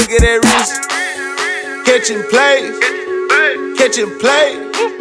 flick of that wrist. Catching plays, catching play.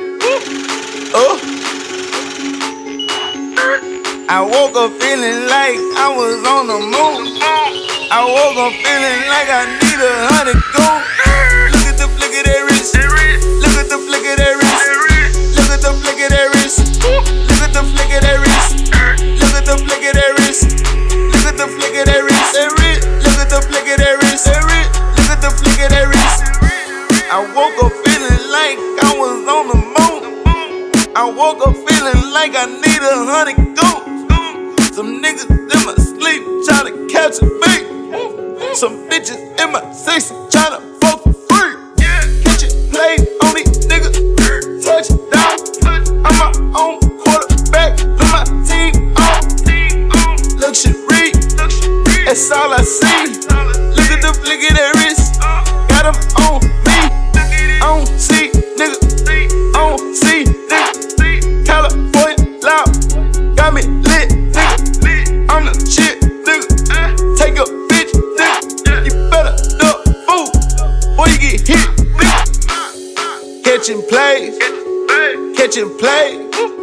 I woke up feeling like I was on the moon. I woke up feeling like I need 100 gold. Look at the flick of that wrist. Look at the flick of that wrist. Look at the flick of that wrist. Look at the flick of that wrist. Look at the flick of that wrist. Look at the flick of that wrist. Look at the flick of that wrist. Look at the flick of that wrist. I woke up feeling like I was on the moon. I woke up feeling like I need 100 gold. Some niggas in my sleep tryna catch a beat. Some bitches in my sex tryna fuck for free. Catch it, play on these niggas, touchdown. I'm my own quarterback, put my team on. Luxury, that's all I see. Look at the flick of that wrist, got them on me. I don't see nigga, I don't see nigga. California loud, got me lit. I'm the shit, nigga. Take a bitch, nigga. You better duck fool, or you get hit, nigga. Catching plays, catching play.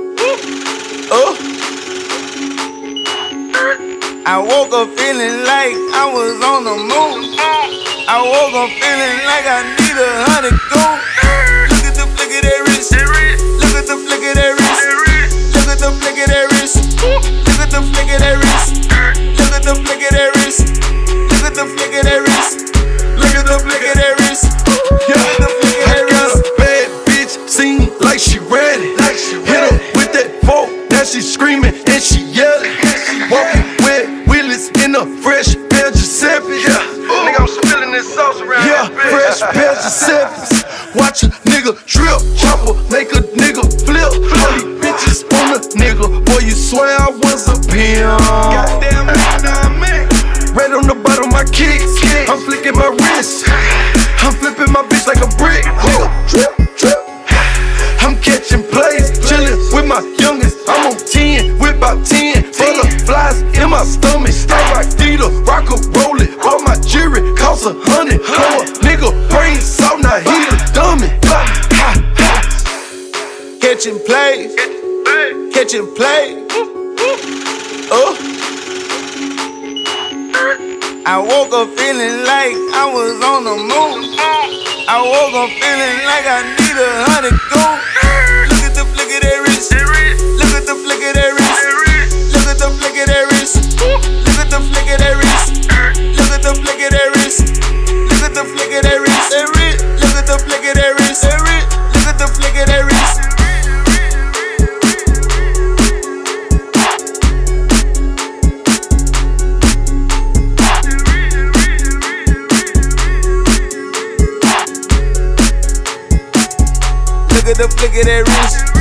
I woke up feeling like I was on the moon. I woke up feeling like I need 100 gold. Look at the flick of that wrist. Look at the flick of that wrist. Look at the flick of that wrist. Look at the flick of that wrist. Look at the flick of that wrist. Look at the flick of that wrist. Look at the flick of that wrist. Look at the flick of that wrist. I got a bad bitch, seem like she ready. Hit her with that fork, now she screaming and she yelling. Walking with Willis in a fresh pair of Giuseppe's. Nigga, I'm spilling this sauce around. Yeah, fresh pair of Giuseppe's. Watch a nigga drip, chopper make a nigga flip. All these bitches on a nigga, boy, you swear I was a pimp. Goddamn, man. Red on the bottom of my kicks, I'm flicking my wrist. I'm flipping my bitch like a brick. Nigga, drip, drip. I'm catching plays, chillin' with my youngest. I'm on 10, with about 10 butterflies in my stomach. I rock Dita, rock a roll it. All my jewelry costs 100. Blow a nigga brain so now he a dummy. Catching plays, catching play. I woke up feeling like I was on the moon. I woke up feeling like I need 100 gold. Look at the flick of that wrist. Look at the flick of that wrist. Look at the flick of that wrist. Look at the flick of that wrist. Look at the flick of that wrist. Look at the flick of that wrist. Look at the flick of that wrist. Look at the flick of that wrist. Look at the flick of that wrist.